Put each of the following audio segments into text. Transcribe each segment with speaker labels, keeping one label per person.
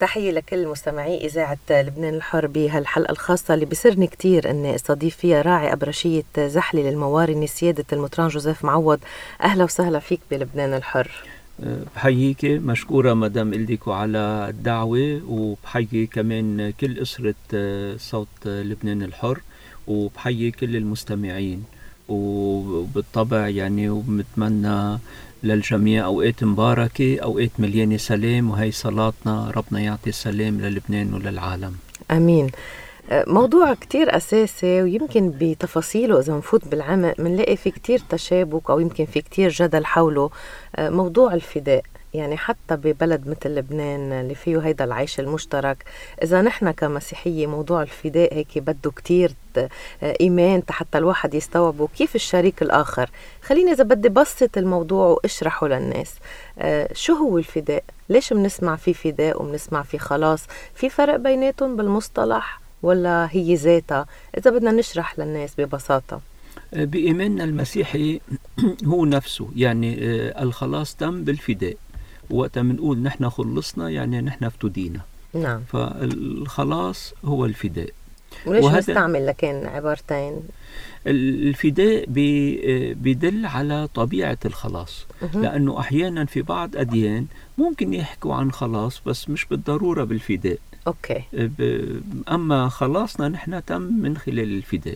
Speaker 1: تحية لكل مستمعي إذاعة لبنان الحر بهالحلقة الخاصة اللي بيسرني كتير أني استضيف فيها راعي أبرشية زحلي للموارنة سيادة المطران جوزيف معوض. أهلا وسهلا فيك بلبنان الحر.
Speaker 2: بحييك مشكورة مدام إلديكو على الدعوة، وبحيي كمان كل أسرة صوت لبنان الحر، وبحيي كل المستمعين، وبالطبع يعني وبنتمنى للجميع أوقات مباركة، أوقات مليانة سلام، وهي صلاتنا ربنا يعطي السلام للبنان وللعالم.
Speaker 1: أمين. موضوع كتير أساسي، ويمكن بتفاصيله إذا نفوت بالعمق منلاقي في كتير تشابك أو يمكن في كتير جدل حوله. موضوع الفداء، يعني حتى ببلد مثل لبنان اللي فيه هيدا العيش المشترك، إذا نحن كمسيحية موضوع الفداء هيك بده كتير إيمان حتى الواحد يستوعبه كيف الشريك الآخر. خليني إذا بدي بسط الموضوع واشرحه للناس. شو هو الفداء؟ ليش بنسمع فيه فداء وبنسمع فيه خلاص؟ في فرق بيناتهم بالمصطلح ولا هي ذاتها؟ إذا بدنا نشرح للناس ببساطة.
Speaker 2: بإيماننا المسيحي هو نفسه، يعني الخلاص تم بالفداء. وقت منقول نحن خلصنا يعني نحن افتدينا.
Speaker 1: نعم.
Speaker 2: فالخلاص هو الفداء.
Speaker 1: وليش نستعمل لكن عبارتين؟
Speaker 2: الفداء بيدل على طبيعة الخلاص، لأنه أحيانا في بعض أديان ممكن يحكوا عن خلاص بس مش بالضرورة بالفداء.
Speaker 1: أوكي.
Speaker 2: أما خلاصنا نحن تم من خلال الفداء.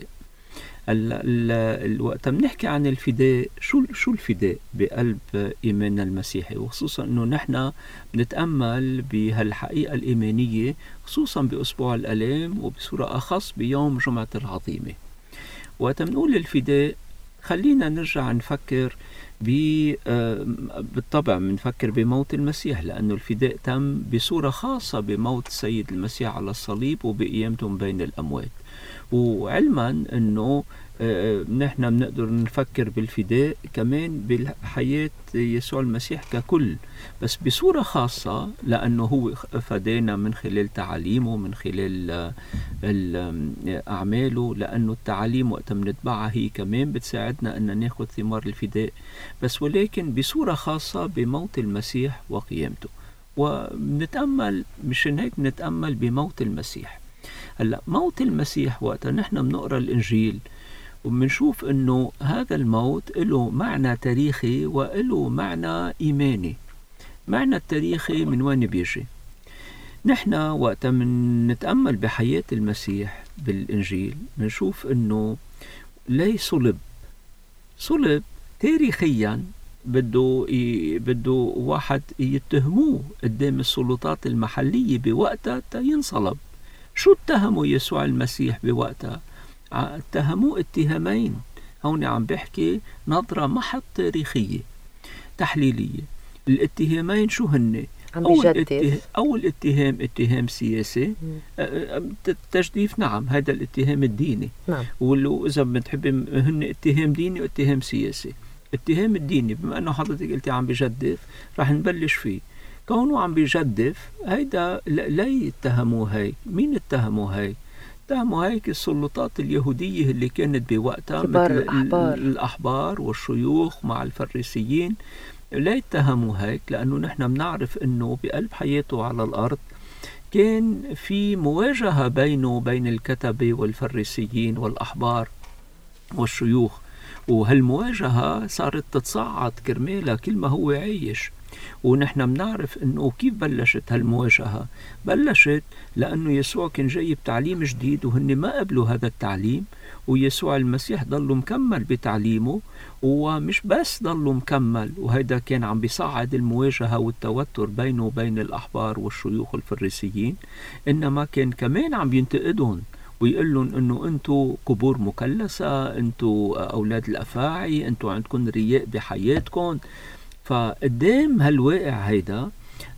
Speaker 2: الوقت بنحكي عن الفداء، شو الفداء بقلب إيماننا المسيحي، وخصوصا أنه نحن بنتأمل بهالحقيقة الإيمانية خصوصا بأسبوع الآلام، وبصورة أخص بيوم جمعة العظيمة. وقت بنقول الفداء خلينا نرجع نفكر بالطبع بنفكر بموت المسيح، لأنه الفداء تم بصورة خاصة بموت السيد المسيح على الصليب وبقيامته بين الأموات. وعلما أنه نحن بنقدر نفكر بالفداء كمان بالحياة يسوع المسيح ككل، بس بصورة خاصة لأنه هو فدانا من خلال تعاليمه، من خلال أعماله، لأنه التعاليم وقت بنتبعها هي كمان بتساعدنا أن ناخد ثمار الفداء، بس ولكن بصورة خاصة بموت المسيح وقيامته. وبنتأمل مشان هيك بنتأمل بموت المسيح. هلا موت المسيح وقت نحن بنقرأ الإنجيل وبنشوف أنه هذا الموت له معنى تاريخي وله معنى إيماني. معنى التاريخي من وين بيجي؟ نحن وقت من نتأمل بحياة المسيح بالإنجيل بنشوف أنه لي صلب تاريخيا بده واحد يتهموه قدام السلطات المحلية بوقتها ينصلب. شو اتهموا يسوع المسيح بوقتها؟ اتهموه اتهامين. هون عم بحكي نظرة محض تاريخية تحليلية. الاتهامين شو هن؟ أول اتهام سياسي، تجديف، نعم هذا الاتهام الديني.
Speaker 1: نعم.
Speaker 2: ولو إذا بتحب هن اتهام ديني واتهام سياسي. اتهام الديني بما أنه حضرتك قلتي عم بجدف رح نبلش فيه. كونه عم بيجدف هيدا لا يتهموه هيك. مين اتهموه هيك؟ اتهموا هيك السلطات اليهودية اللي كانت بوقتها مثل الأحبار والشيوخ مع الفريسيين. لا يتهموا هيك لأنه نحن بنعرف أنه بقلب حياته على الأرض كان في مواجهة بينه وبين الكتبة والفريسيين والأحبار والشيوخ، وهالمواجهة صارت تتصاعد كرمالها كل ما هو عايش. ونحن بنعرف انه كيف بلشت هالمواجهة. بلشت لانه يسوع كان جاي بتعليم جديد وهن ما قبلوا هذا التعليم، ويسوع المسيح ضله مكمل بتعليمه، ومش بس ضله مكمل، وهذا كان عم بيصعد المواجهة والتوتر بينه وبين الأحبار والشيوخ الفريسيين، إنما كان كمان عم ينتقدهم ويقول لهم انه انتو قبور مكلسة، انتو اولاد الافاعي، انتو عندكم رياء بحياتكم. فقدام هالواقع هيدا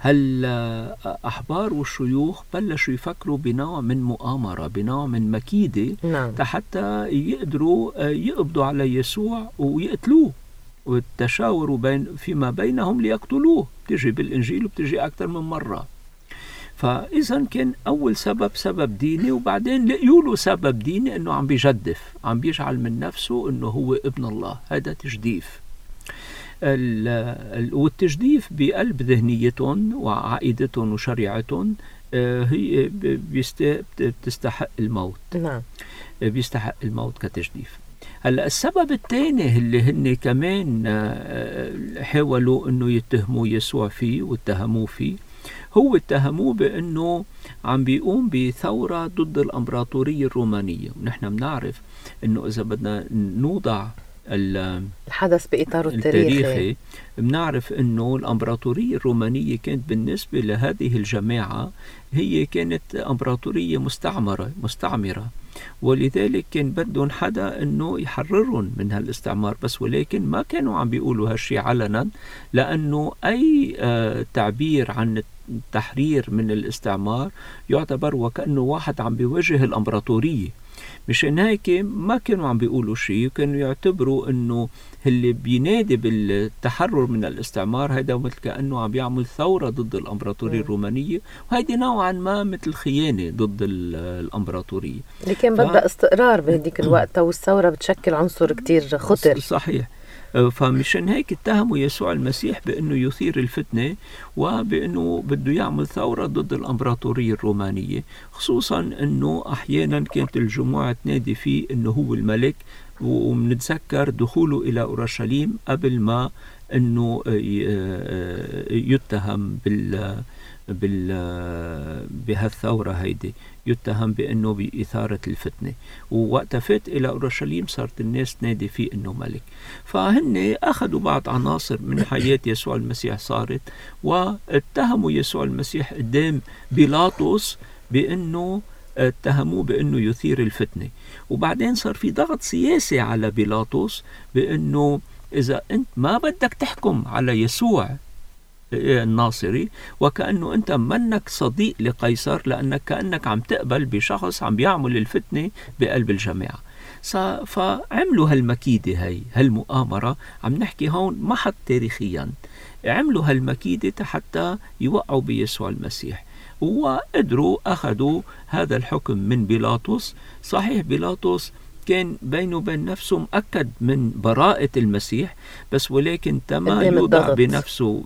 Speaker 2: هالأحبار والشيوخ بلشوا يفكروا بنوع من مؤامرة، بنوع من مكيدة.
Speaker 1: نعم.
Speaker 2: حتى يقدروا يقبضوا على يسوع ويقتلوه، والتشاوروا فيما بينهم ليقتلوه. بتجي بالإنجيل وبتجي أكثر من مرة. فإذا كان أول سبب ديني، وبعدين لقيوا له سبب ديني أنه عم بيجدف، عم بيجعل من نفسه أنه هو ابن الله. هذا تجديف. والتجديف بقلب ذهنيتهم وعقيدتهم وشريعتهم هي بتستحق الموت.
Speaker 1: نعم.
Speaker 2: بيستحق الموت كتجديف. هلا السبب الثاني اللي هن كمان حاولوا انه يتهموا يسوع فيه واتهموه فيه، هو اتهموه بانه عم بيقوم بثورة ضد الامبراطورية الرومانية. ونحن بنعرف انه اذا بدنا نوضع
Speaker 1: الحدث بإطاره التاريخي
Speaker 2: بنعرف انه الامبراطورية الرومانية كانت بالنسبة لهذه الجماعة هي كانت امبراطورية مستعمرة، ولذلك كان بدهم حدا انه يحررهم من هالاستعمار، بس ولكن ما كانوا عم بيقولوا هالشي علنا، لانه اي تعبير عن التحرير من الاستعمار يعتبر وكأنه واحد عم بيواجه الامبراطورية. مشان هيك ما كانوا عم بيقولوا شيء، وكانوا يعتبروا انه اللي بينادي بالتحرر من الاستعمار هذا مثل كأنه عم بيعمل ثورة ضد الامبراطورية الرومانية، وهيدي نوعا ما مثل خيانة ضد الامبراطورية
Speaker 1: اللي كان بدها استقرار بهديك الوقت، والثورة بتشكل عنصر كتير خطر.
Speaker 2: صحيح. فمشان هيك اتهموا يسوع المسيح بأنه يثير الفتنة وبأنه بده يعمل ثورة ضد الأمبراطورية الرومانية، خصوصا أنه أحيانا كانت الجموع تنادي فيه أنه هو الملك، ومنتذكر دخوله إلى أورشليم قبل ما أنه يتهم بهالثورة هيدي، يتهم بأنه بإثارة الفتنة، ووقت فات إلى أورشليم صارت الناس تنادي فيه أنه ملك. فهن أخذوا بعض عناصر من حياة يسوع المسيح صارت، واتهموا يسوع المسيح قدام بيلاطس بأنه اتهموه بأنه يثير الفتنة. وبعدين صار في ضغط سياسي على بيلاطس بأنه إذا أنت ما بدك تحكم على يسوع الناصري، وكأنه أنت منك صديق لقيصر، لأنك كأنك عم تقبل بشخص عم بيعمل الفتنة بقلب الجماعة. فعملوا هالمكيدة هالمؤامرة، عم نحكي هون محط تاريخيا، عملوا هالمكيدة حتى يوقعوا بيسوع المسيح، وقدروا أخذوا هذا الحكم من بيلاطس. صحيح بيلاطس كان بينه وبين نفسه مأكد من براءة المسيح، بس ولكن تما يوضع بنفسه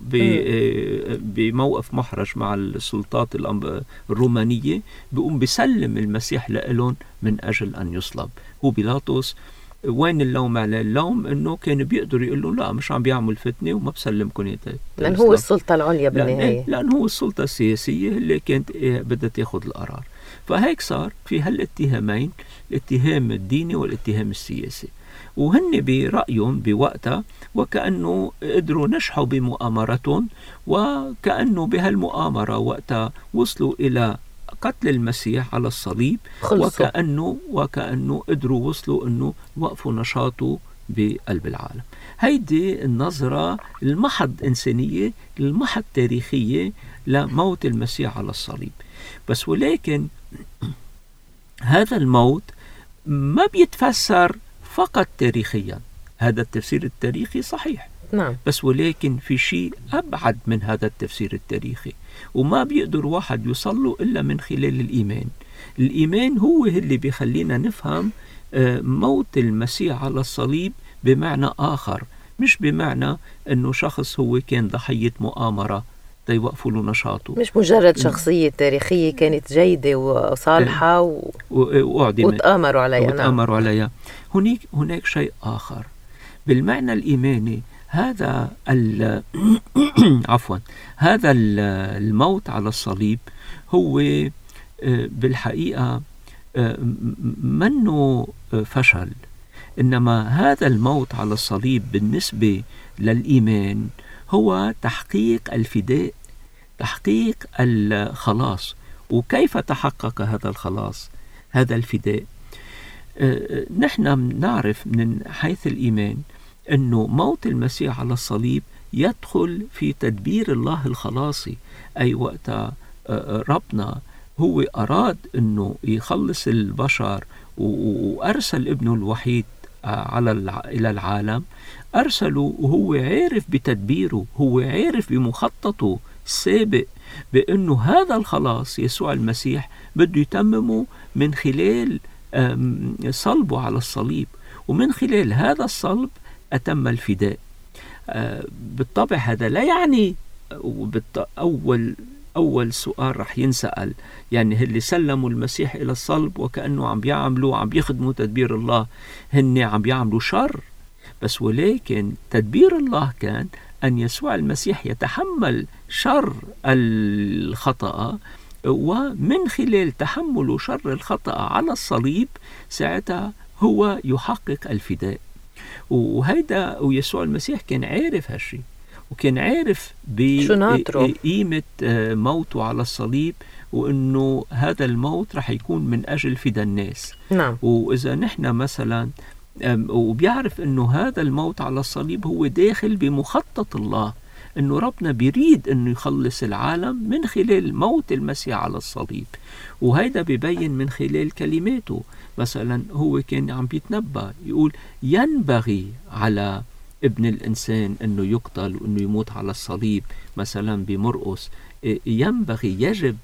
Speaker 2: بموقف محرج مع السلطات الرومانية، بيقوم بيسلم المسيح لهم من أجل أن يصلب. هو بيلاطس وين اللوم على اللوم؟ انه كان بيقدر يقول له لا مش عم بيعمل فتنة وما بسلمكم،
Speaker 1: لأن هو السلطة العليا بالنهاية،
Speaker 2: لأن هو السلطة السياسية اللي كانت بدها تاخذ القرار. فهيك صار في هالاتهامين، الاتهام الديني والاتهام السياسي، وهن برأيهم بوقتها وكأنه قدروا نجحوا بمؤامرتهم، وكأنه بهالمؤامرة وقتها وصلوا إلى قتل المسيح على الصليب، وكأنه قدروا وصلوا أنه وقفوا نشاطه بقلب العالم. هيدي النظرة المحض إنسانية، المحض تاريخية لموت المسيح على الصليب. بس ولكن هذا الموت ما بيتفسر فقط تاريخيا، هذا التفسير التاريخي صحيح،
Speaker 1: نعم،
Speaker 2: بس ولكن في شيء أبعد من هذا التفسير التاريخي، وما بيقدر واحد يوصله إلا من خلال الإيمان. الإيمان هو اللي بيخلينا نفهم موت المسيح على الصليب بمعنى آخر، مش بمعنى أنه شخص هو كان ضحية مؤامرة يوقفوا له نشاطه،
Speaker 1: مش مجرد شخصية تاريخية كانت جيدة وصالحة وتآمروا عليها.
Speaker 2: هناك شيء آخر بالمعنى الإيماني. هذا هذا الموت على الصليب هو بالحقيقة منه فشل، إنما هذا الموت على الصليب بالنسبة للإيمان هو تحقيق الفداء، تحقيق الخلاص. وكيف تحقق هذا الخلاص، هذا الفداء؟ نحن نعرف من حيث الإيمان أنه موت المسيح على الصليب يدخل في تدبير الله الخلاصي. أي وقت ربنا هو أراد أنه يخلص البشر وأرسل ابنه الوحيد إلى العالم، أرسله وهو عارف بتدبيره، هو عارف بمخططه السابق بأنه هذا الخلاص يسوع المسيح بده يتممه من خلال صلبه على الصليب، ومن خلال هذا الصلب أتم الفداء. بالطبع هذا لا يعني أول سؤال رح ينسأل، يعني اللي سلموا المسيح إلى الصلب وكأنه عم يخدموا تدبير الله، هن عم يعملوا شر، بس ولكن تدبير الله كان أن يسوع المسيح يتحمل شر الخطأ، ومن خلال تحمل شر الخطأ على الصليب ساعتها هو يحقق الفداء. ويسوع المسيح كان عارف هالشي، وكان عارف بقيمة موته على الصليب، وأنه هذا الموت رح يكون من أجل فداء الناس.
Speaker 1: نعم.
Speaker 2: وإذا نحن مثلا وبيعرف أنه هذا الموت على الصليب هو داخل بمخطط الله، أنه ربنا بيريد أنه يخلص العالم من خلال موت المسيح على الصليب، وهذا بيبين من خلال كلماته. مثلا هو كان عم بيتنبأ يقول ينبغي على ابن الإنسان أنه يقتل وأنه يموت على الصليب. مثلا بمرقس ينبغي يجب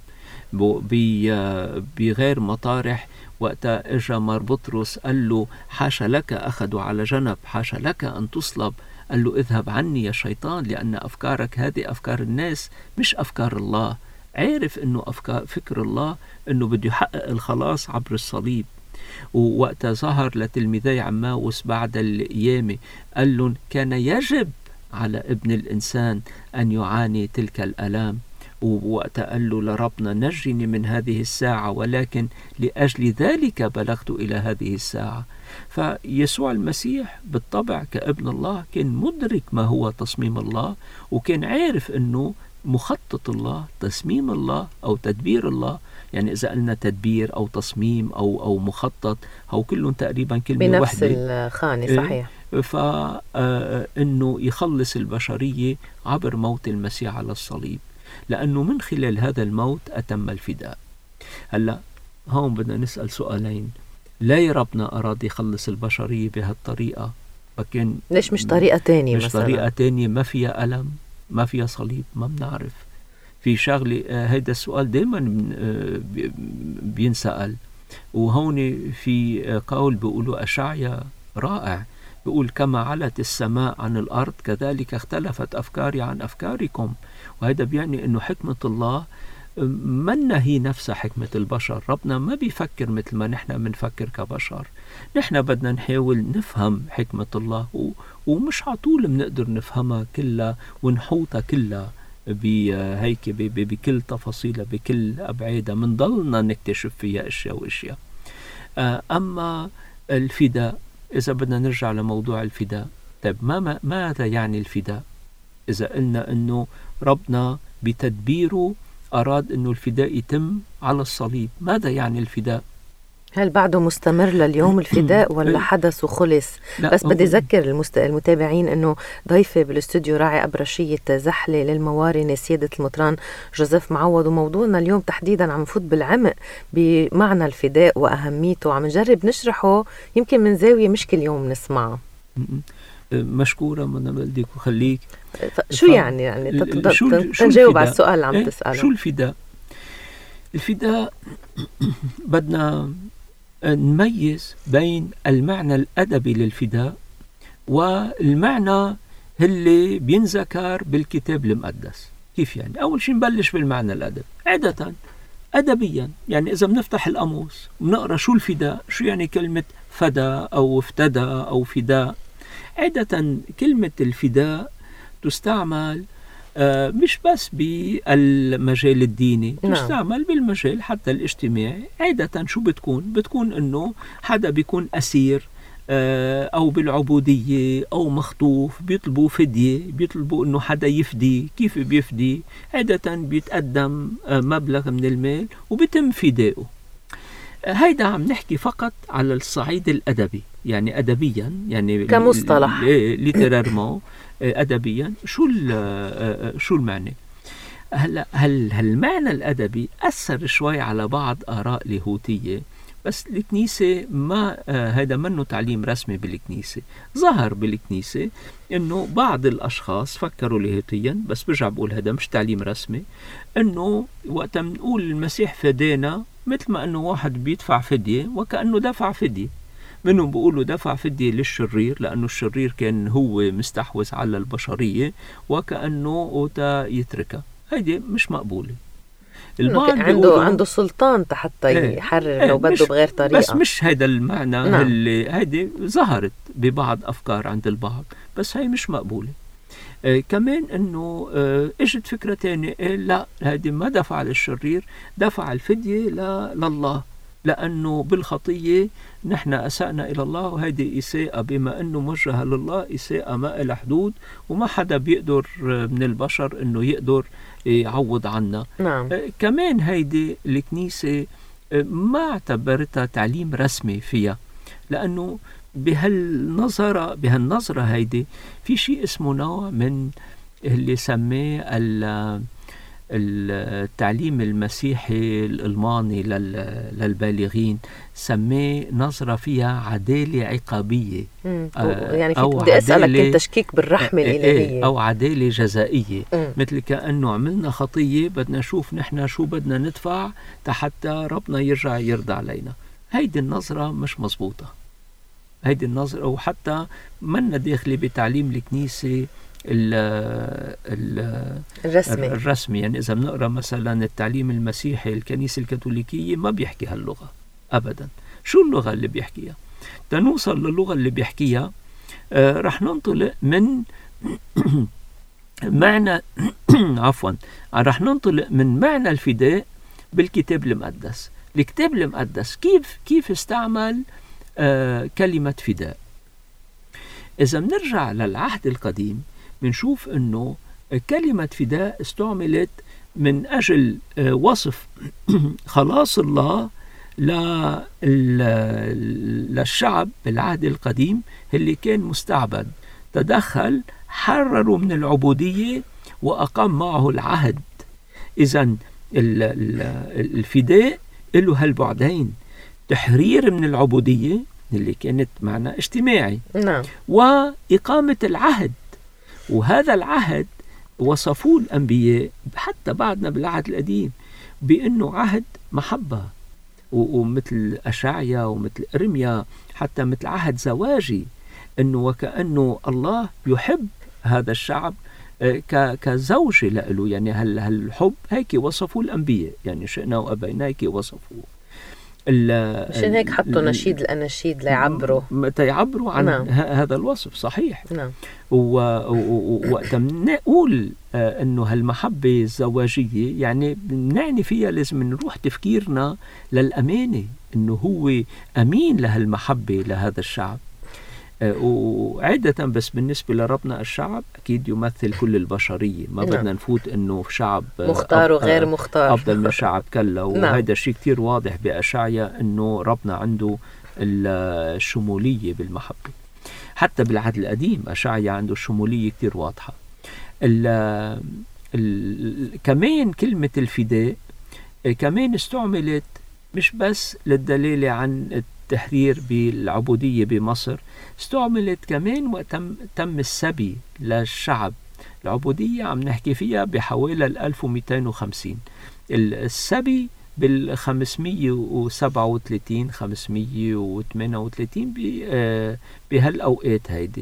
Speaker 2: بغير مطارح، وقت اجى مار بطرس قال له حاشا لك، أخذوا على جنب، حاشا لك أن تصلب، قال له اذهب عني يا شيطان، لأن أفكارك هذه أفكار الناس مش أفكار الله. عارف أنه فكر الله أنه بده يحقق الخلاص عبر الصليب. ووقت ظهر لتلميذي عماوس بعد القيامة قال لهم كان يجب على ابن الإنسان أن يعاني تلك الآلام. ووقت قال له لربنا نجني من هذه الساعة، ولكن لأجل ذلك بلغت إلى هذه الساعة. فيسوع المسيح بالطبع كابن الله كان مدرك ما هو تصميم الله، وكان عارف أنه مخطط الله، تصميم الله أو تدبير الله. يعني إذا قلنا تدبير أو تصميم أو مخطط، هو كلهم تقريبا كلمة
Speaker 1: بنفس
Speaker 2: واحدة،
Speaker 1: الخانة. صحيح.
Speaker 2: فإنه يخلص البشرية عبر موت المسيح على الصليب، لأنه من خلال هذا الموت أتم الفداء. هلأ هون بدنا نسأل سؤالين. ليه ربنا أراد يخلص البشرية بهالطريقة؟ فكان
Speaker 1: ليش مش طريقة تانية؟
Speaker 2: مش
Speaker 1: مثلا
Speaker 2: طريقة تانية ما فيها ألم، ما فيها صليب؟ ما بنعرف. في شغلة هيدا السؤال دايما بينسأل. وهون في قول بيقولوا أشعيا رائع، بيقول كما علت السماء عن الأرض كذلك اختلفت أفكاري عن أفكاركم. وهذا بيعني أنه حكمة الله منا هي نفس حكمة البشر. ربنا ما بيفكر مثل ما نحن بنفكر كبشر. نحن بدنا نحاول نفهم حكمة الله، ومش عطول بنقدر نفهمها كلها ونحوطها كلها بهيك بكل تفاصيلها بكل أبعادها، من ضلنا نكتشف فيها أشياء وأشياء. أما الفداء، إذا بدنا نرجع لموضوع الفداء، طيب ماذا يعني الفداء؟ إذا قلنا أنه ربنا بتدبيره أراد أنه الفداء يتم على الصليب، ماذا يعني الفداء؟
Speaker 1: هل بعده مستمر لليوم الفداء ولا حدث وخلص؟ بس بدي أذكر المتابعين أنه ضيفي بالاستوديو راعي أبرشية زحلة للموارنة سيادة المطران جوزيف معوض، وموضوعنا اليوم تحديدا عم نفوت بالعمق بمعنى الفداء وأهميته، عم نجرب نشرحه يمكن من زاوية مش كل يوم نسمعها.
Speaker 2: مشكورة من بدك وخليك.
Speaker 1: شو يعني تنجاوب على السؤال اللي عم تسأله.
Speaker 2: شو الفداء؟ الفداء بدنا نميز بين المعنى الأدبي للفداء والمعنى اللي بينذكر بالكتاب المقدس. كيف يعني؟ أول شيء نبلش بالمعنى الأدبي. عادة أدبيا، يعني إذا بنفتح القاموس ونقرأ شو الفداء، شو يعني كلمة فدا أو افتدى أو فداء، عادة كلمة الفداء تستعمل مش بس بالمجال الديني، تستعمل بالمجال حتى الاجتماعي. عادة شو بتكون انه حدا بيكون اسير او بالعبودية او مخطوف، بيطلبوا فدية، بيطلبوا انه حدا يفدي. كيف بيفدي؟ عادة بيتقدم مبلغ من المال وبيتم فدائه. هيدا عم نحكي فقط على الصعيد الأدبي، يعني أدبيا، يعني
Speaker 1: كمصطلح
Speaker 2: ليترارمون أدبيا. شو المعنى؟ هل المعنى الأدبي أثر شوي على بعض آراء لاهوتية، بس الكنيسة ما هذا منه تعليم رسمي بالكنيسة. ظهر بالكنيسة إنه بعض الأشخاص فكروا لاهوتيا، بس برجع بقول هذا مش تعليم رسمي، إنه وقت منقول المسيح فدانا مثل ما إنه واحد بيدفع فدية وكأنه دفع فدية. منهم بيقولوا دفع فدية للشرير لأنه الشرير كان هو مستحوذ على البشرية وكأنه يتركها. هيدي مش مقبولة.
Speaker 1: البعض عنده سلطان حتى يحرر لو بده بغير طريقة،
Speaker 2: بس مش هذا المعنى. اللي هيدي ظهرت ببعض أفكار عند البعض، بس هي مش مقبولة. كمان انه اجت فكرة تانية، لا هذه ما دفع للشرير، دفع الفدية لله، لأنه بالخطية نحن أسأنا إلى الله، وهذه إساءة بما أنه موجهة لله، إساءة ما إلى حدود، وما حدا بيقدر من البشر أنه يقدر يعوض عنا.
Speaker 1: نعم.
Speaker 2: كمان هيدي الكنيسة ما اعتبرتها تعليم رسمي فيها، لأنه بهالنظرة هيدي في شيء اسمه نوع من اللي سميه التعليم المسيحي الألماني للبالغين، سميه نظرة فيها عدالة عقابية،
Speaker 1: يعني بدي أسألك أنت تشكيك بالرحمة الإلهية،
Speaker 2: أو عدالة جزائية. مثل كأنه عملنا خطية بدنا نشوف نحن شو بدنا ندفع حتى ربنا يرجع يرضى علينا. هيدي النظرة مش مزبوطة، هيدي النظرة، وحتى منا داخلي بتعليم الكنيسة الرسمي. يعني إذا بنقرأ مثلا التعليم المسيحي الكنيسة الكاثوليكية ما بيحكي هاللغة أبدا. شو اللغة اللي بيحكيها؟ تنوصل للغة اللي بيحكيها رح ننطلق من معنى رح ننطلق من معنى الفداء بالكتاب المقدس. الكتاب المقدس كيف استعمل كلمة فداء؟ إذا بنرجع للعهد القديم بنشوف أنه كلمة فداء استعملت من أجل وصف خلاص الله للشعب بالعهد القديم اللي كان مستعبد. تدخل، حرروا من العبودية وأقام معه العهد. إذن الفداء له هالبعدين، تحرير من العبودية اللي كانت معنا اجتماعي،
Speaker 1: نعم،
Speaker 2: وإقامة العهد. وهذا العهد وصفوه الأنبياء حتى بعدنا بالعهد القديم بأنه عهد محبة، ومثل أشعيا ومثل إرميا حتى مثل عهد زواجي، أنه وكأنه الله يحب هذا الشعب كزوجة له. يعني هالحب هيك وصفوه الأنبياء، يعني شئنا وأبينا هيك وصفوه.
Speaker 1: مشان هيك حطوا نشيد الأناشيد ليعبروا
Speaker 2: عن
Speaker 1: نعم.
Speaker 2: هذا الوصف صحيح.
Speaker 1: نعم.
Speaker 2: وقت نقول أنه هالمحبة الزواجية يعني نعني فيها لازم نروح تفكيرنا للأمانة، أنه هو أمين لهالمحبة لهذا الشعب. وعادة بس بالنسبة لربنا الشعب أكيد يمثل كل البشرية، ما بدنا نفوت أنه شعب
Speaker 1: مختار وغير مختار
Speaker 2: أفضل من شعب كلا. وهذا الشيء كتير واضح بأشعيا أنه ربنا عنده الشمولية بالمحبة. حتى بالعهد القديم أشعيا عنده الشمولية كتير واضحة. كمان كلمة الفداء كمان استعملت مش بس للدلالة عن التحرير بالعبودية بمصر، استعملت كمان وقت تم السبي للشعب. العبودية عم نحكي فيها بحوالي 1250، السبي بال537 538 بهالأوقات هيدي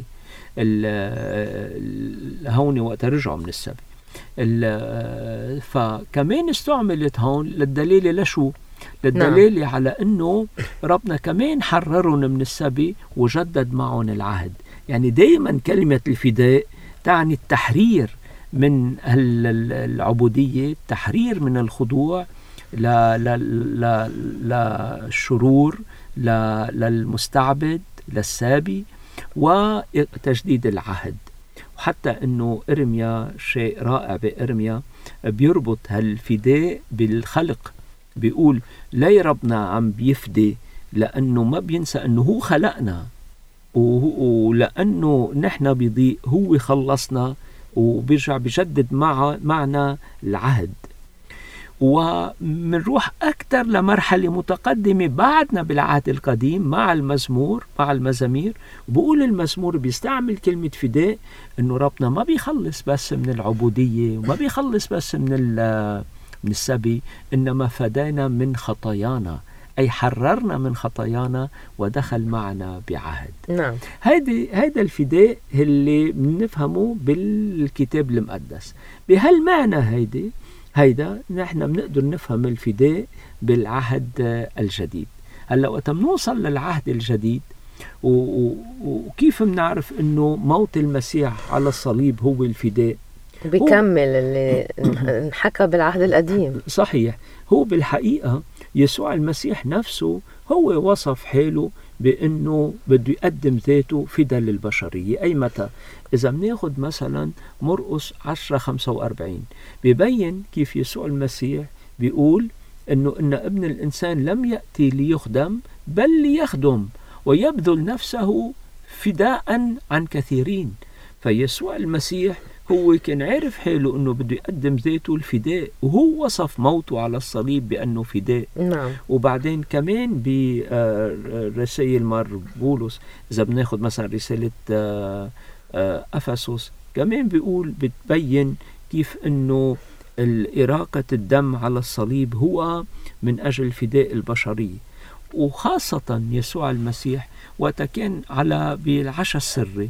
Speaker 2: هون وقت رجعوا من السبي. فكمان استعملت هون للدلالة لشو؟ للدلالة على أنه ربنا كمان حررهم من السبي وجدد معهم العهد. يعني دايما كلمة الفداء تعني التحرير من العبودية، التحرير من الخضوع للشرور، للمستعبد، للسابي، وتجديد العهد. وحتى أنه إرميا شيء رائع بإرميا بيربط هالفداء بالخلق، بيقول لا ربنا عم بيفدي لأنه ما بينسى أنه هو خلقنا، ولأنه نحن بيضيء هو خلصنا وبيرجع بيجدد معنا العهد. ومنروح أكتر لمرحلة متقدمة بعدنا بالعهد القديم مع المزامير. بقول المزمور بيستعمل كلمة فداء أنه ربنا ما بيخلص بس من العبودية وما بيخلص بس من السبي، إنما فدانا من خطايانا، أي حررنا من خطايانا ودخل معنا بعهد.
Speaker 1: نعم.
Speaker 2: هيدا الفداء اللي بنفهمه بالكتاب المقدس. بهالمعنى هيدا نحن بنقدر نفهم الفداء بالعهد الجديد. هلا وقت بنوصل للعهد الجديد وكيف بنعرف انه موت المسيح على الصليب هو الفداء؟
Speaker 1: بيكمل اللي انحكى بالعهد القديم.
Speaker 2: صحيح. هو بالحقيقة يسوع المسيح نفسه هو وصف حاله بأنه بده يقدم ذاته فداء للبشرية. أي متى؟ إذا بناخد مثلا مرقس 10:45 بيبين كيف يسوع المسيح بيقول أنه إن ابن الإنسان لم يأتي ليخدم بل ليخدم ويبذل نفسه فداء عن كثيرين. فيسوع المسيح هو كان عارف حاله أنه بده يقدم ذاته الفداء، وهو وصف موته على الصليب بأنه فداء.
Speaker 1: نعم.
Speaker 2: وبعدين كمان برسائل مار بولس، إذا بناخد مثلا رسالة أفسس، كمان بيقول بتبين كيف أنه إراقة الدم على الصليب هو من أجل فداء البشرية. وخاصة يسوع المسيح وقت كان بالعشاء السري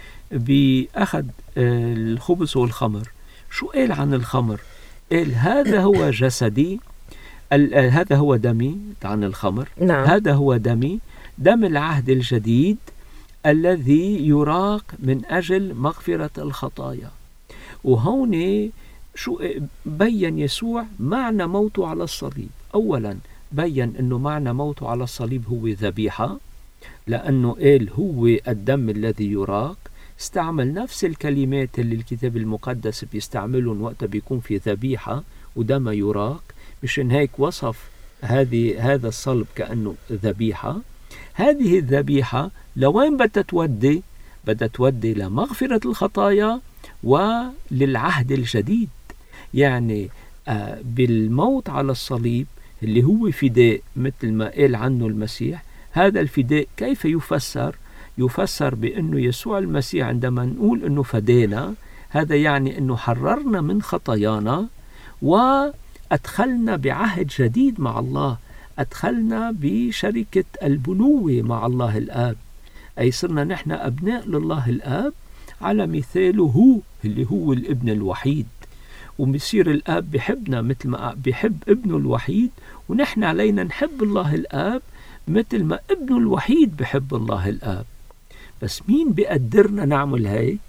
Speaker 2: بأخذ الخبز والخمر، شو قال عن الخمر؟ قال هذا هو جسدي، هذا هو دمي عن الخمر.
Speaker 1: نعم.
Speaker 2: هذا هو دمي، دم العهد الجديد الذي يراق من أجل مغفرة الخطايا. وهون شو بيّن يسوع معنى موته على الصليب؟ أولا بيّن أنه معنى موته على الصليب هو ذبيحة، لأنه قال هو الدم الذي يراق. استعمل نفس الكلمات اللي الكتاب المقدس بيستعملهم وقت بيكون في ذبيحة ودم يراق، مشان هيك وصف هذا الصلب كأنه ذبيحة. هذه الذبيحة لوين بدها تودي؟ بدها تودي لمغفرة الخطايا وللعهد الجديد. يعني بالموت على الصليب اللي هو فداء مثل ما قال عنه المسيح. هذا الفداء كيف يفسر؟ يفسر بأنه يسوع المسيح عندما نقول أنه فدانا، هذا يعني أنه حررنا من خطايانا وأدخلنا بعهد جديد مع الله، أدخلنا بشركة البنوة مع الله الآب، أي صرنا نحن أبناء لله الآب على مثاله هو اللي هو الابن الوحيد. ومصير الآب بحبنا مثل ما بحب ابنه الوحيد، ونحن علينا نحب الله الآب مثل ما ابنه الوحيد بحب الله الآب. بس مين بيقدرنا نعمل هيك؟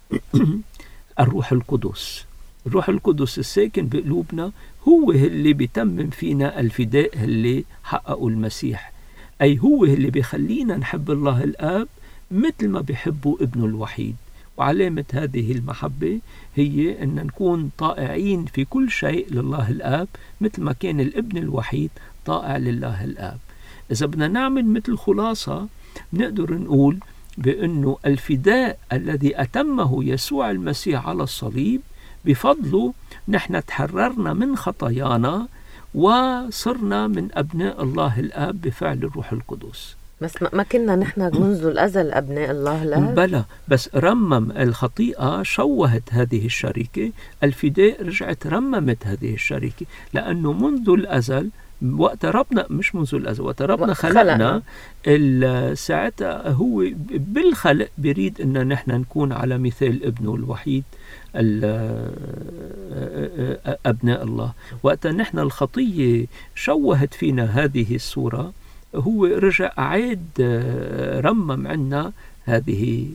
Speaker 2: الروح القدس. الروح القدس الساكن بقلوبنا هو اللي بيتمم فينا الفداء اللي حققه المسيح، أي هو اللي بيخلينا نحب الله الآب مثل ما بيحبه ابنه الوحيد. وعلامة هذه المحبة هي أن نكون طائعين في كل شيء لله الآب مثل ما كان الابن الوحيد طائع لله الآب. إذا بدنا نعمل مثل خلاصة نقدر نقول بأنه الفداء الذي أتمه يسوع المسيح على الصليب بفضله نحن تحررنا من خطايانا وصرنا من أبناء الله الآب بفعل الروح القدس.
Speaker 1: بس ما كنا نحن منذ الأزل أبناء الله الآب؟
Speaker 2: بلى، بس رمم الخطيئة شوهت هذه الشركة. الفداء رجعت رممت هذه الشركة، لأنه منذ الأزل وقت ربنا، مش منذ الأزل، وقت ربنا خلقنا ساعتها هو بالخلق بريد أن نحن نكون على مثال ابنه الوحيد أبناء الله. وقت نحن الخطية شوهت فينا هذه الصورة، هو رجع أعاد رمم عنا هذه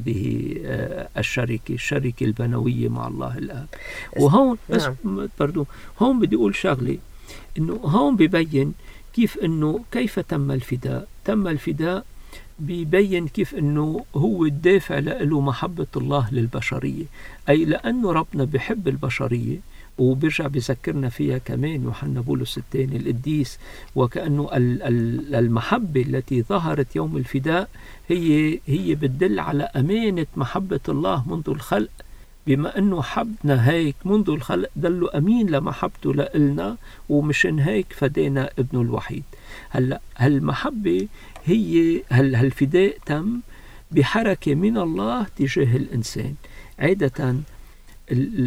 Speaker 2: الشركة البنوية مع الله الآب. وهون بس برضو هون بدي أقول شغلة، إنه هون بيبين كيف إنه كيف تم الفداء. تم الفداء بيبين كيف إنه هو الدافع له محبة الله للبشرية، أي لأنه ربنا بيحب البشرية. وبرجع بذكرنا فيها كمان يوحنا بولس الثاني القديس، وكأنه المحبة التي ظهرت يوم الفداء هي بتدل على أمانة محبة الله منذ الخلق. بما أنه حبنا هيك منذ الخلق دله أمين لمحبته لإلنا، ومشان هيك فدينا ابنه الوحيد. هلأ هالمحبة هي هالفداء تم بحركة من الله تجاه الإنسان. عادة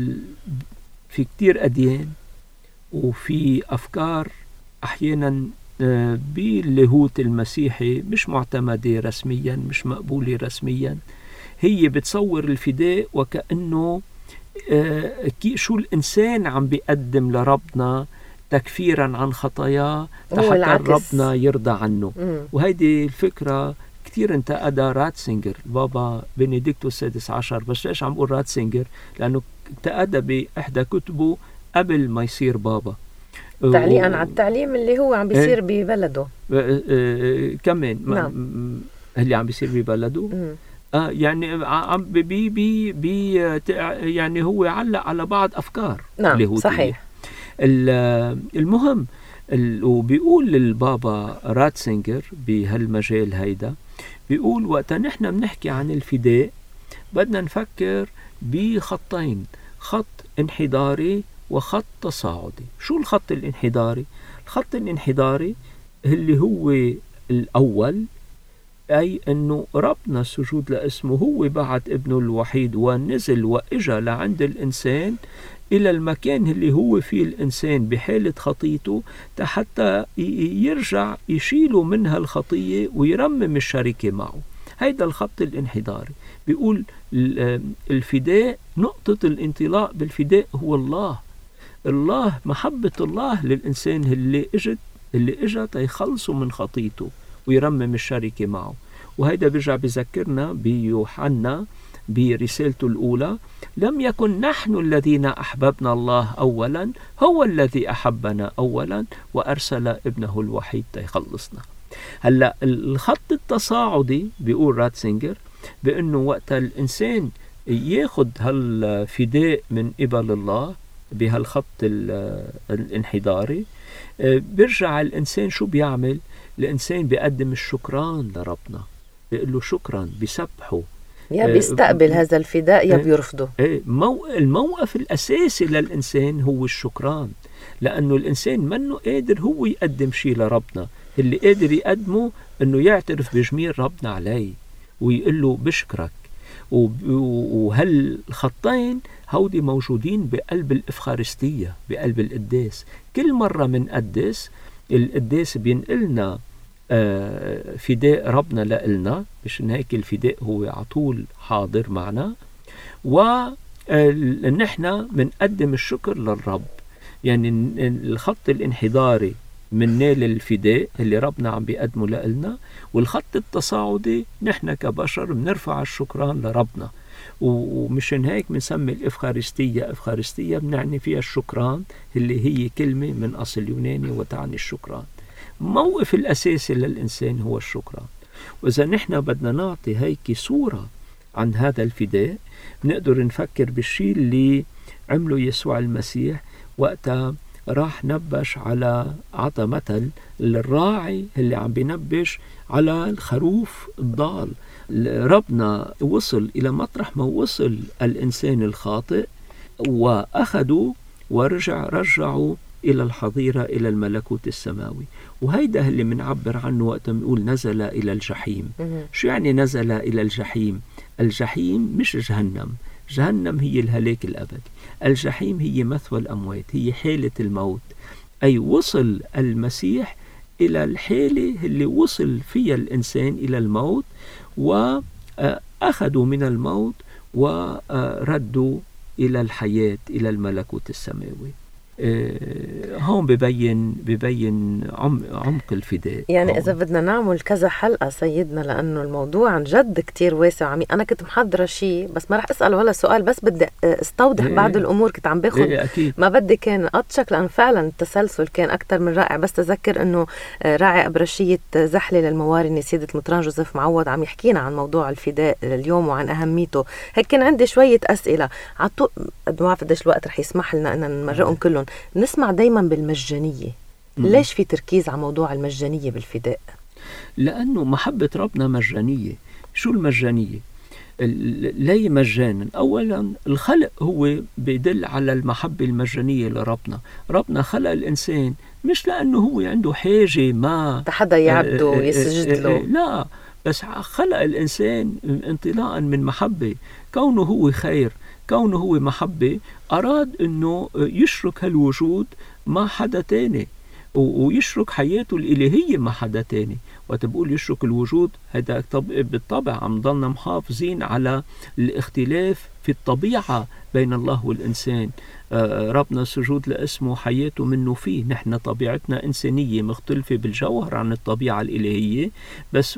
Speaker 2: في كتير أديان وفي أفكار أحيانا باللاهوت المسيحي مش معتمدة رسميا، مش مقبولة رسميا. هي بتصور الفداء وكأنه شو الإنسان عم بيقدم لربنا تكفيرا عن خطاياه حتى ربنا يرضى عنه. وهيدي الفكرة كتير انتقدها راتسينجر، بابا بنديكتوس السادس عشر. بس ليش عم بقول راتسينجر؟ لأنه انتقدها بإحدى كتبه قبل ما يصير بابا،
Speaker 1: تعليقا على التعليم اللي هو عم بيصير ببلده.
Speaker 2: كمان اللي عم بيصير ببلده. يعني عم يعني هو علق على بعض أفكار.
Speaker 1: نعم صحيح.
Speaker 2: المهم وبيقول للبابا راتسينجر بهالمجال هيدا، بيقول وقتا نحن بنحكي عن الفداء بدنا نفكر بخطين، خط انحداري وخط تصاعدي. شو الخط الانحداري؟ الخط الانحداري اللي هو الأول، أي أنه ربنا السجود لاسمه هو بعت ابنه الوحيد ونزل وإجا لعند الإنسان إلى المكان اللي هو فيه الإنسان بحالة خطيته حتى يرجع يشيله منها الخطية ويرمم الشركة معه. هيدا الخط الانحداري. بيقول الفداء، نقطة الانطلاق بالفداء هو الله، محبة الله للإنسان اللي اجت يخلصه من خطيته ويرمم الشركة معه. وهيدا بيرجع بذكرنا بيوحنا برسالته الأولى: لم يكن نحن الذين أحببنا الله أولا، هو الذي أحبنا أولا وأرسل ابنه الوحيد يخلصنا. هلأ الخط التصاعدي بيقول راتسينجر بأنه وقت الإنسان ياخد هالفداء من قبل الله بهالخط الانحداري، بيرجع الإنسان شو بيعمل؟ الإنسان بيقدم الشكران لربنا، بيقول له شكرا، بيسبحه،
Speaker 1: يا بيستقبل هذا الفداء يا بيرفضه.
Speaker 2: الموقف الأساسي للإنسان هو الشكران، لأنه الإنسان منه قادر هو يقدم شيء لربنا. اللي قادر يقدمه أنه يعترف بجميل ربنا عليه ويقول له بشكرك. وهالخطين هودي موجودين بقلب الإفخارستية، بقلب القداس. كل مرة من القداس بينقلنا فداء ربنا لإلنا، مشان هيك الفداء هو عطول حاضر معنا، ونحن بنقدم الشكر للرب. يعني الخط الانحداري من نال الفداء اللي ربنا عم بيقدمه لإلنا، والخط التصاعدي نحن كبشر بنرفع الشكران لربنا. ومشان هيك بنسمي الإفخارستية بنعني فيها الشكران، اللي هي كلمة من أصل يوناني وتعني الشكران. موقف الأساسي للإنسان هو الشكران. وإذا نحن بدنا نعطي هيك صورة عن هذا الفداء، بنقدر نفكر بالشيء اللي عمله يسوع المسيح وقتها راح نبش على عطى مثل الراعي اللي عم بينبش على الخروف الضال. ربنا وصل إلى مطرح ما وصل الإنسان الخاطئ، وأخذوا رجعوا إلى الحظيرة، إلى الملكوت السماوي. وهيدا اللي منعبر عنه وقت نقول نزل إلى الجحيم. شو يعني نزل إلى الجحيم؟ الجحيم مش جهنم هي الهلاك الأبدي. الجحيم هي مثوى الأموات، هي حالة الموت. أي وصل المسيح إلى الحالة اللي وصل فيها الإنسان إلى الموت، وأخذوا من الموت وردوا إلى الحياة، إلى الملكوت السماوي. هون ببين عمق الفداء.
Speaker 1: يعني إذا بدنا نعمل كذا حلقة سيدنا، لأنه الموضوع عن جد كتير واسع. أنا كنت محضرة شيء بس ما رح أسأل ولا سؤال، بس بدي استوضح بعض الأمور. كنت عم باخد ما بدي كان أطشك، لأن فعلا التسلسل كان أكتر من رائع. بس تذكر أنه راعي أبرشية زحلة للموارنة سيدة المطران جوزيف معوض عم يحكينا عن موضوع الفداء اليوم وعن أهميته. هيك كان عندي شوية أسئلة ما بعرف قديش الوقت رح يسمح لنا أن نمرقهم كلهم. نسمع دايما بالمجانية. ليش في تركيز على موضوع المجانية بالفداء؟
Speaker 2: لأنه محبة ربنا مجانية. شو المجانية؟ ليه مجانا؟ أولا الخلق هو بيدل على المحبة المجانية لربنا. ربنا خلق الإنسان مش لأنه هو عنده حاجة ما
Speaker 1: حدا يعبده ويسجد له،
Speaker 2: لا، بس خلق الإنسان انطلاقا من محبة. كونه هو خير، كونه هو محبة، أراد أنه يشرك هالوجود مع حدا تاني. ويشرك حياته الإلهية مع حدا تاني. وتبقول يشرك الوجود، هذا بالطبع عم ضلنا محافظين على الاختلاف في الطبيعة بين الله والإنسان. ربنا سجود لاسمه، حياته منه فيه. نحن طبيعتنا إنسانية مختلفة بالجوهر عن الطبيعة الإلهية، بس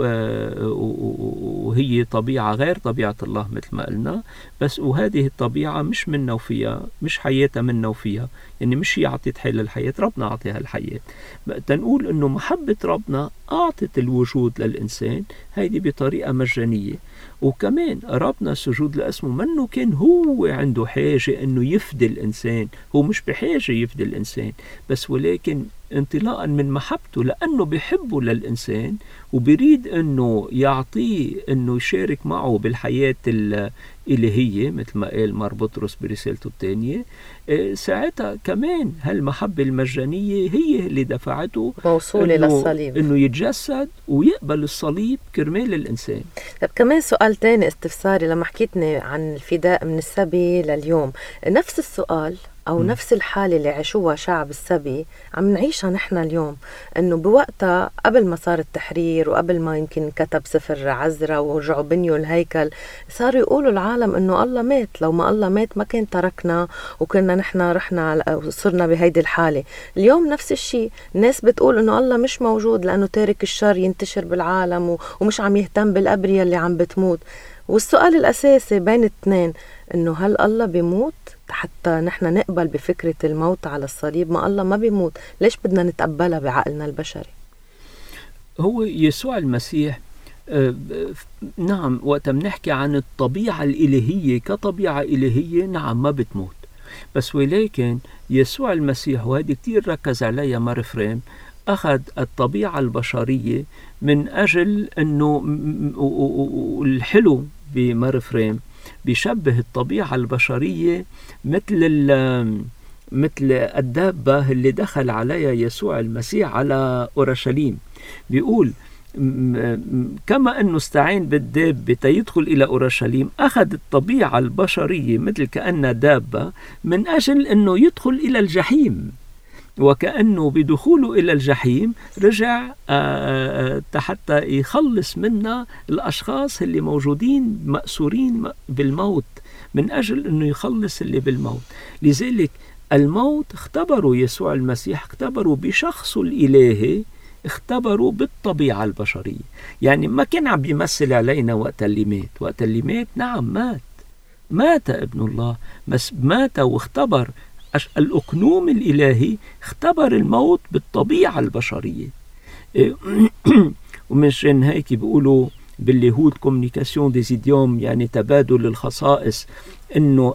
Speaker 2: وهي طبيعة غير طبيعة الله مثل ما قلنا. بس وهذه الطبيعة مش منا وفيها، مش حياتها منا وفيها، يعني مش هي عطيت حيل الحياة، ربنا عطيها الحياة. تنقول إنه محبة ربنا أعطت الوجود للإنسان هيدي بطريقة مجانية. وكمان ربنا سجود لاسمه منه كان هو عنده حاجة انه يفدي الانسان، هو مش بحاجة يفدي الانسان، بس ولكن انطلاقا من محبته لانه بيحبه للانسان وبيريد انه يعطيه انه يشارك معه بالحياة الإلهية مثل ما قال مار بطرس برسالته الثانية. ساعتها كمان هالمحبة المجانية هي اللي دفعته
Speaker 1: موصولة للصليب،
Speaker 2: انه يتجسد ويقبل الصليب كرمال الانسان.
Speaker 1: طب كمان سؤال تاني استفساري، لما حكيتني عن الفداء من السبي لليوم، نفس السؤال أو نفس الحالة اللي عاشوها شعب السبي عم نعيشها نحن اليوم، إنه بوقتها قبل ما صار التحرير وقبل ما يمكن كتب سفر عزرا ورجعوا بنيوا الهيكل، صاروا يقولوا العالم إنه الله مات، لو ما الله مات ما كان تركنا وكنا نحن رحنا وصرنا بهيدي الحالة. اليوم نفس الشيء، الناس بتقول إنه الله مش موجود لأنه تارك الشر ينتشر بالعالم ومش عم يهتم بالأبرياء اللي عم بتموت. والسؤال الأساسي بين الاثنين إنه هل الله بيموت حتى نحن نقبل بفكرة الموت على الصليب؟ ما الله ما بيموت، ليش بدنا نتقبلها بعقلنا البشري؟
Speaker 2: هو يسوع المسيح نعم وقت بنحكي عن الطبيعة الإلهية كطبيعة إلهية نعم ما بتموت، بس ولكن يسوع المسيح وهذه كتير ركز عليها مار فريم، أخذ الطبيعة البشرية من أجل أنه الحلو بمار فريم بيشبه الطبيعة البشرية مثل الدابة اللي دخل عليها يسوع المسيح على أورشليم. بيقول كما أنه استعين بالدابة تيدخل إلى أورشليم، أخذ الطبيعة البشرية مثل كأنها دابة من أجل أنه يدخل إلى الجحيم، وكأنه بدخوله إلى الجحيم رجع حتى يخلص منا الأشخاص اللي موجودين مأسورين بالموت، من أجل أنه يخلص اللي بالموت. لذلك الموت اختبروا يسوع المسيح، اختبروا بشخصه الإلهي، اختبروا بالطبيعة البشرية. يعني ما كان عم بيمثل علينا وقت اللي مات. وقت اللي مات نعم مات ابن الله، بس مات واختبر الأقنوم الإلهي، اختبر الموت بالطبيعة البشرية. ومشان هيك بيقولوا باليهود كوميونيكاسيون دي زيديوم، يعني تبادل الخصائص، انه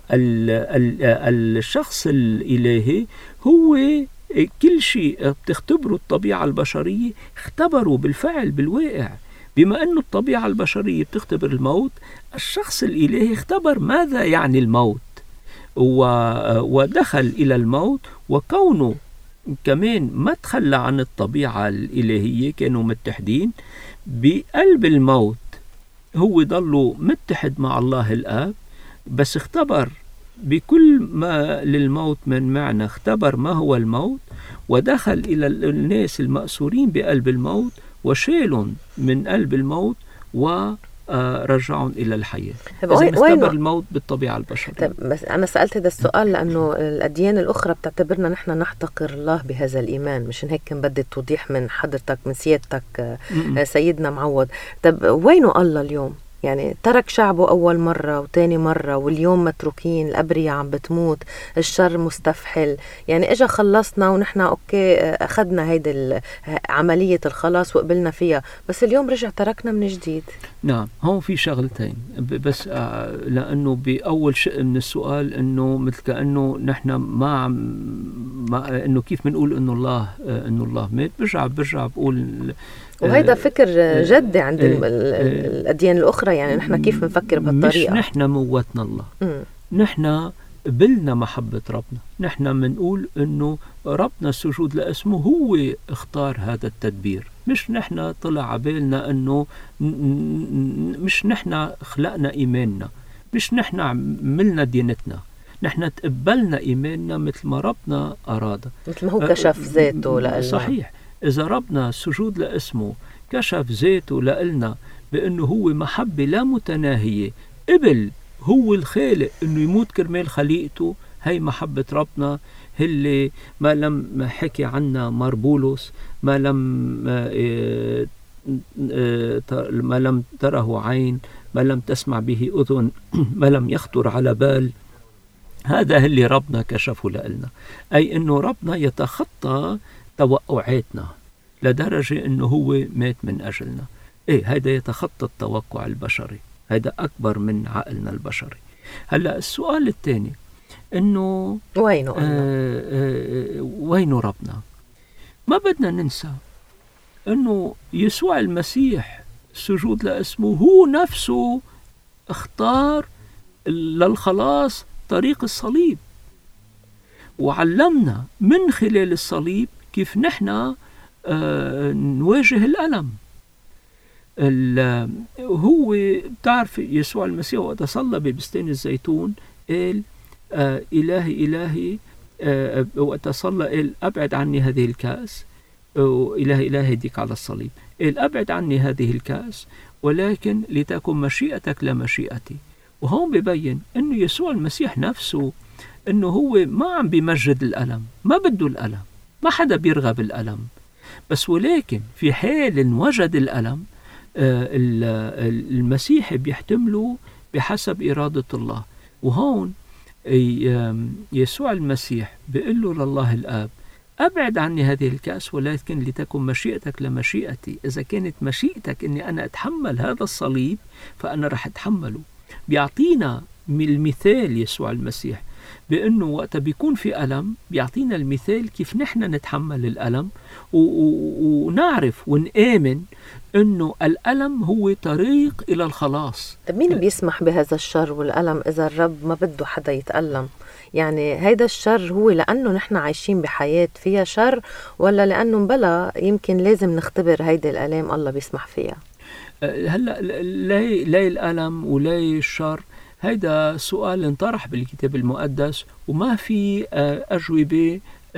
Speaker 2: الشخص الإلهي هو كل شيء بتختبره الطبيعة البشرية اختبروا بالفعل بالواقع. بما أنه الطبيعة البشرية بتختبر الموت، الشخص الإلهي اختبر ماذا يعني الموت ودخل إلى الموت. وكونه كمان ما تخلى عن الطبيعة الإلهية، كانوا متحدين بقلب الموت، هو ضلوا متحد مع الله الآب، بس اختبر بكل ما للموت من معنى، اختبر ما هو الموت، ودخل إلى الناس المأسورين بقلب الموت وشالهم من قلب الموت ورجعهم إلى الحياة. إذا اختبر الموت بالطبيعة البشرية.
Speaker 1: بس أنا سألت هذا السؤال لأنه الأديان الأخرى بتعتبرنا نحن نحتقر الله بهذا الإيمان، مشان هيك كان بدي توضيح من حضرتك من سيادتك سيدنا معوض. طب وينه الله اليوم؟ يعني ترك شعبه أول مرة وتاني مرة، واليوم متروكين، الأبرياء عم بتموت، الشر مستفحل، يعني إجا خلصنا ونحن أوكي أخذنا هيدا عملية الخلاص وقبلنا فيها، بس اليوم رجع تركنا من جديد.
Speaker 2: نعم، هون في شغلتين بس لأنه بأول شيء من السؤال إنه مثل كأنه نحن ما إنه كيف بنقول إنه الله مات. برجع بقول،
Speaker 1: وهيدا فكر جدي عند الأديان الأخرى، يعني نحن كيف بنفكر بهالطريقة؟
Speaker 2: مش نحن موتنا الله، نحن قبلنا محبة ربنا. نحن منقول إنه ربنا السجود لاسمه هو اختار هذا التدبير، مش نحن طلع عبالنا إنه مش نحن خلقنا إيماننا، مش نحن عملنا دينتنا. نحن تقبلنا إيماننا مثل ما ربنا أراد،
Speaker 1: مثل ما هو كشف ذاته لنا.
Speaker 2: صحيح. إذا ربنا السجود لاسمه كشف ذاته لنا بأنه هو محبة لا متناهية، قبل هو الخالق أنه يموت كرمال خليقته، هي محبة ربنا اللي ما لم حكي عنها ماربولوس، ما لم تره عين، ما لم تسمع به أذن، ما لم يخطر على بال. هذا اللي ربنا كشفه لنا، أي أنه ربنا يتخطى توقعاتنا لدرجة أنه هو مات من أجلنا. هذا يتخطى التوقع البشري، هذا أكبر من عقلنا البشري. هلأ السؤال الثاني أنه وينه ربنا؟ ما بدنا ننسى أنه يسوع المسيح السجود لاسمه هو نفسه اختار للخلاص طريق الصليب، وعلمنا من خلال الصليب كيف نحن نواجه الألم. هو بتعرف يسوع المسيح وقت صلى ببستان الزيتون قال إلهي وقت صلى قال أبعد عني هذه الكأس، إلهي يديك على الصليب، قال أبعد عني هذه الكأس ولكن لتكن مشيئتك لا مشيئتي. وهون ببين أنه يسوع المسيح نفسه أنه هو ما عم بيمجد الألم، ما بده الألم، ما حدا بيرغب الألم، بس ولكن في حال وجد الألم المسيح بيحتمله بحسب إرادة الله. وهون يسوع المسيح بيقول له لله الآب أبعد عني هذه الكأس ولكن لتكن مشيئتك لمشيئتي. إذا كانت مشيئتك أني أنا أتحمل هذا الصليب فأنا رح أتحمله. بيعطينا المثال يسوع المسيح بأنه وقت بيكون في ألم بيعطينا المثال كيف نحن نتحمل الألم ونعرف ونآمن أنه الألم هو طريق إلى الخلاص.
Speaker 1: طب مين بيسمح بهذا الشر والألم إذا الرب ما بده حدا يتألم؟ يعني هيدا الشر هو لأنه نحن عايشين بحياة فيها شر، ولا لأنه بلا يمكن لازم نختبر هيدا الألام الله بيسمح فيها؟
Speaker 2: هلأ لا الألم ولا الشر، هيدا سؤال انطرح بالكتاب المقدس وما في أجوبة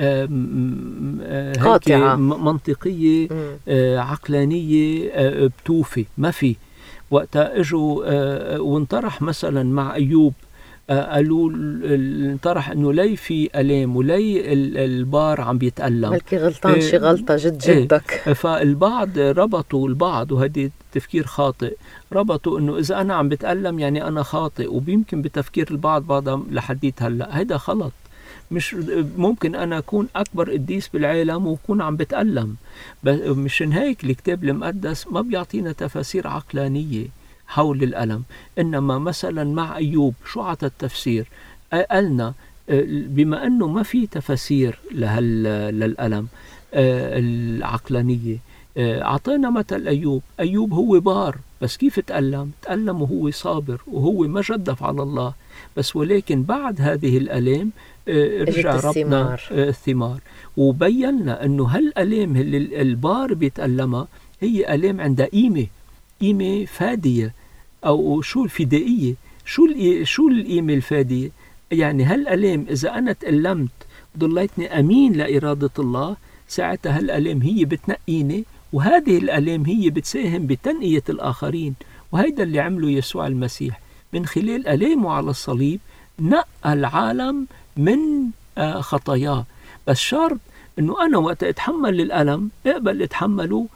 Speaker 2: قاطعة منطقية عقلانية بتوفي، ما في. وقت اجوا وانطرح مثلا مع أيوب قالوا انطرح انه لي في ألام ولي البار عم بيتألم،
Speaker 1: بلكي غلطان شي غلطة جدك.
Speaker 2: فالبعض ربطوا البعض، وهذه تفكير خاطئ، ربطوا انه اذا انا عم بتألم يعني انا خاطئ، وبيمكن بتفكير البعض بعضها لحديت هلا هذا غلط. مش ممكن أنا أكون أكبر قديس بالعالم وأكون عم بتألم. مشان هيك الكتاب المقدس ما بيعطينا تفاسير عقلانية حول الألم، إنما مثلا مع أيوب شو عطى التفسير؟ قالنا بما أنه ما في تفاسير للألم العقلانية، عطينا مثل أيوب هو بار بس كيف تألم وهو صابر وهو ما جدف على الله، بس ولكن بعد هذه الألام رجع ربنا الثمار. وبينا أنه هالألام اللي البار بيتألمها هي ألام عندها قيمة فادية، أو شو الفدائية، شو القيمة الفادية؟ يعني هالألام إذا أنا تألمت ضليتني أمين لإرادة الله، ساعتها هالألام هي بتنقيني، وهذه الألام هي بتساهم بتنقية الآخرين. وهيدا اللي عمله يسوع المسيح من خلال ألامه على الصليب، نقى العالم من خطاياه. بس شرط أنه أنا وقت أتحمل الألم أقبل أتحمله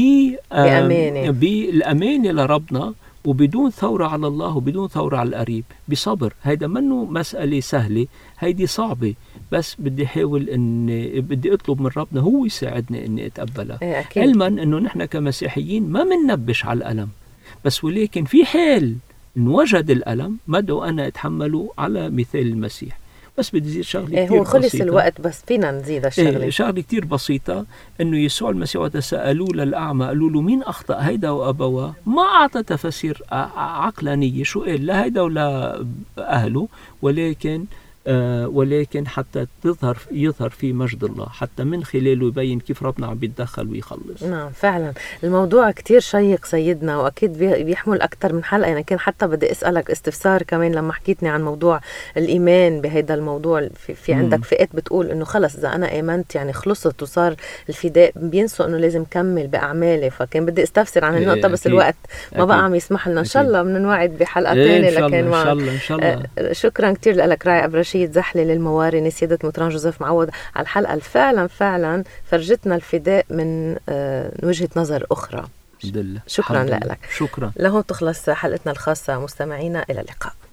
Speaker 2: بالأمانة لربنا، وبدون ثورة على الله وبدون ثورة على القريب، بصبر. هيدا منه مسألة سهلة، هيدي صعبة، بس بدي حاول بدي أطلب من ربنا هو يساعدني أني أتقبلها، علما أنه نحن كمسيحيين ما مننبش على الألم، بس ولكن في حال نوجد الألم مدعو أنا أتحمله على مثال المسيح. بس بدي زيد شغلة كتير
Speaker 1: هو خلص
Speaker 2: بسيطة.
Speaker 1: الوقت بس فينا نزيد الشغلة.
Speaker 2: شغلة كتير بسيطة، أنه يسوع المسيح وتسألوا للأعمى قالوا له مين أخطأ هيدا وأبواه؟ ما أعطى تفسير عقلانية، شو قال لا هيدا ولا أهله، ولكن ولكن حتى يظهر فيه مجد الله، حتى من خلاله يبين كيف ربنا عم بيتدخل ويخلص.
Speaker 1: نعم فعلا الموضوع كتير شيق سيدنا، وأكيد بيحمل أكتر من حلقة. يعني كان حتى بدي أسألك استفسار كمان لما حكيتني عن موضوع الإيمان بهذا الموضوع. في عندك فئات بتقول إنه خلص إذا أنا آمنت يعني خلصت وصار الفداء، بينسوا إنه لازم كمل بأعمالي. فكان بدي استفسر عن النقطة بس الوقت ما بقى عم يسمح لنا. إن شاء الله بننوعد بحلقة تانية لكن
Speaker 2: إن شاء الله.
Speaker 1: شكرا كتير لك راعي أبرشيد زحلي للموارنة سيادة مطران جوزيف معوض على الحلقة فعلا فرجتنا الفداء من وجهة نظر أخرى. شكرا لك.
Speaker 2: شكرا.
Speaker 1: لهون تخلص حلقتنا الخاصة. مستمعينا إلى اللقاء.